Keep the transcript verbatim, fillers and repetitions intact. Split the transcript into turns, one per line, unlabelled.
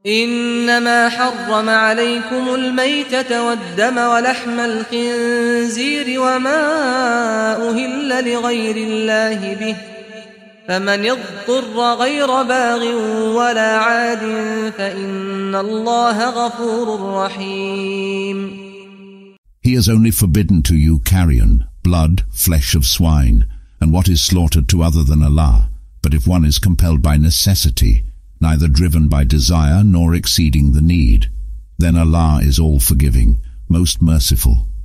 إنما حرم عليكم الميتة والدم ولحم الخنزير وما أهل لغير الله به فمن اضطر غير باغ ولا عاد فإن الله غفور رحيم.
He has only forbidden to you carrion, blood, flesh of swine, and what is slaughtered to other than Allah. But if one is compelled by necessity, neither driven by desire nor exceeding the need, then Allah is all-forgiving, most merciful.